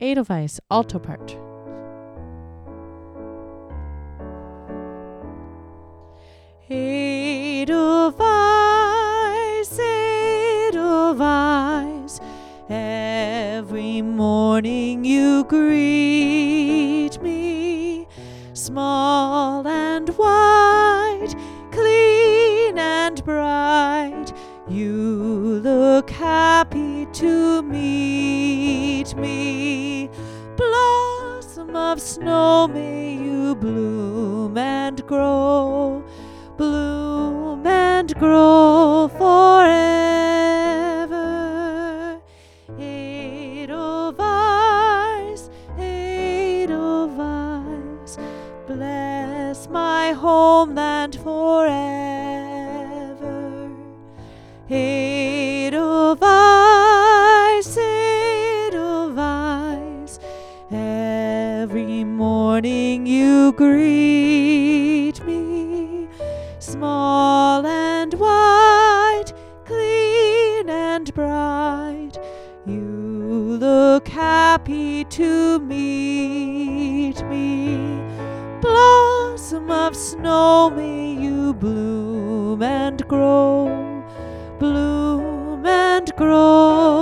Edelweiss, alto part. Edelweiss, Edelweiss, every morning you greet me, small and white, clean and bright, you look happy to meet me. Blossom of snow, may you bloom and grow, bloom and grow forever. Edelweiss, Edelweiss, bless my homeland forever. Edelweiss, Edelweiss, every morning you greet me, small and white, clean and bright, you look happy to meet me. Blossom of snow, may you bloom and grow, bloom and grow